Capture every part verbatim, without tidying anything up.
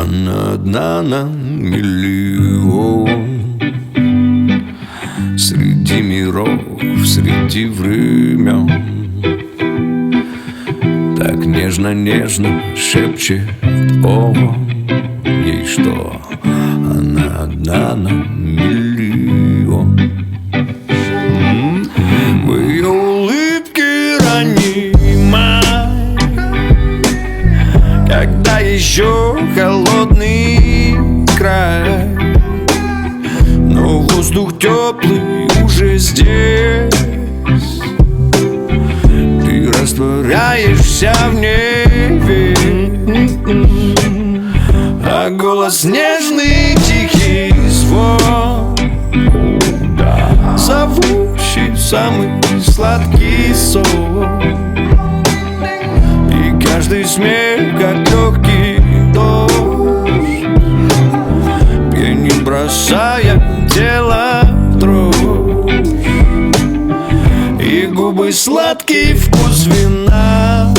Она одна на миллион. Среди миров, среди времен, так нежно-нежно шепчет он ей, что она одна на миллион. В ее улыбке ранний май, когда еще холодный край, но воздух теплый уже здесь. Ты растворяешься в небе, а голос нежный, тихий звон, зовущий самый сладкий сон. И каждый смех, как легкий дождь, пьянит, бросая тело в дрожь. И губы сладкий вкус вина,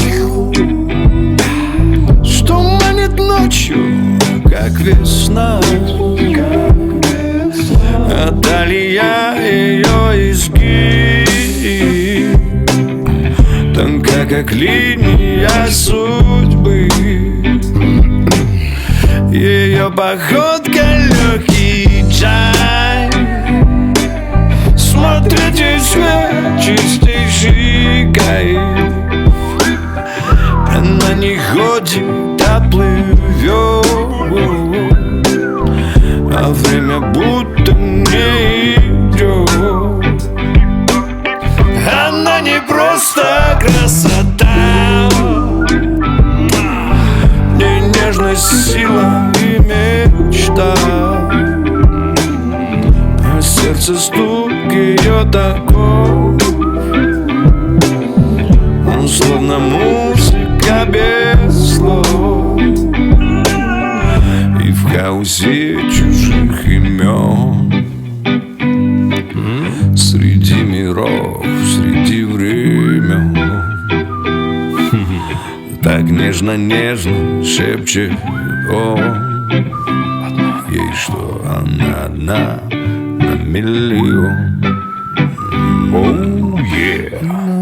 что манит ночью, как весна. А далее ее изгиб тонка, как линия судьбы. Ее походка легкий чай, смотреть ей свет чистейший кайф. Она не ходит, а плывет, а время будто не идет. Она не просто красота, не нежность, сила и мечта, а сердце стук ее такой, он словно музыка без слов. И в хаосе чужих имен, среди миров, среди времен, так нежно-нежно шепчет он ей, что она одна на миллион. Oh, yeah.